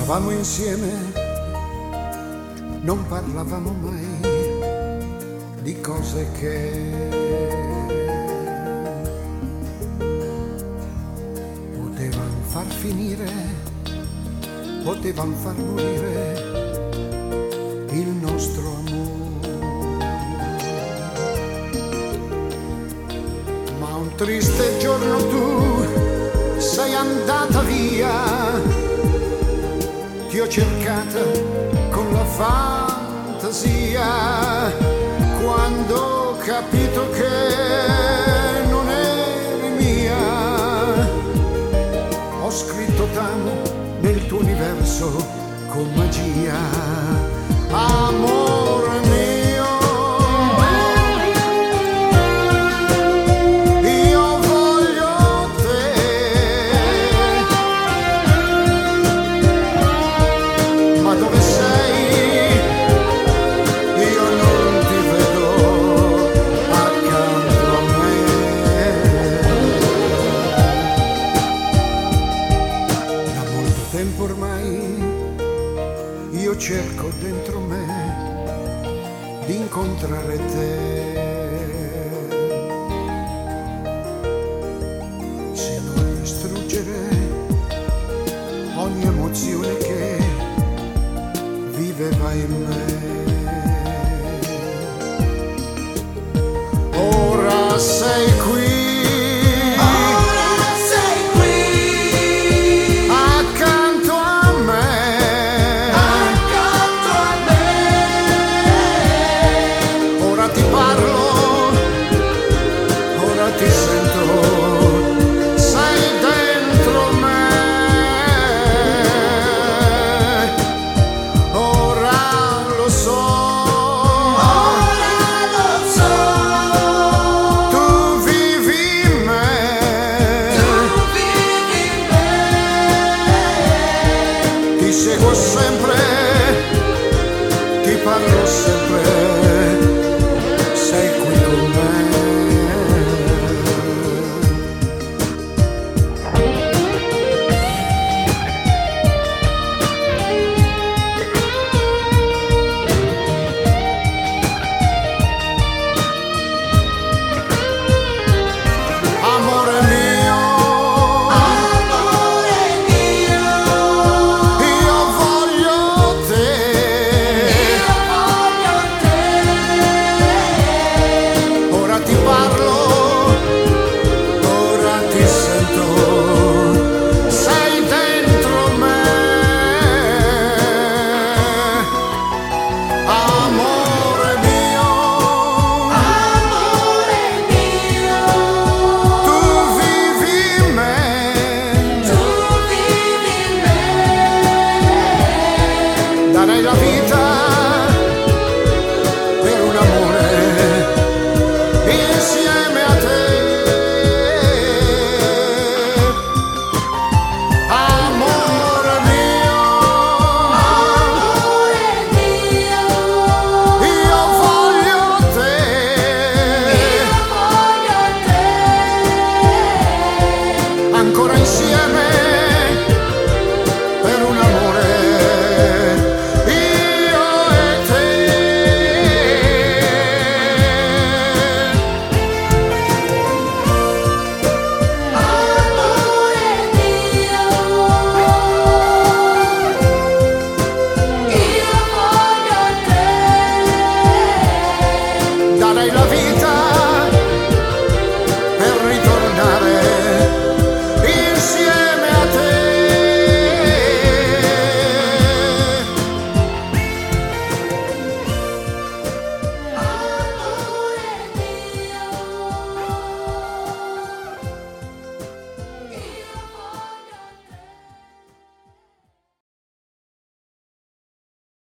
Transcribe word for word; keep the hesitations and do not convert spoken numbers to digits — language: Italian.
stavamo insieme, non parlavamo mai di cose che potevano far finire, potevano far morire il nostro amore. Ma un triste giorno tu sei andata via, ti ho cercata con la fantasia, quando ho capito che non eri mia, ho scritto t'amo nel tuo universo con magia, amore mio. Tempo ormai io cerco dentro me di incontrare te, se no a distruggere ogni emozione che viveva in me. Ora sei qui, ti sento, sei dentro me, ora lo so, ora lo so, tu vivi in me, tu vivi in me, ti seguo sempre, ti parlo sempre, sei qui con me. Darei la vita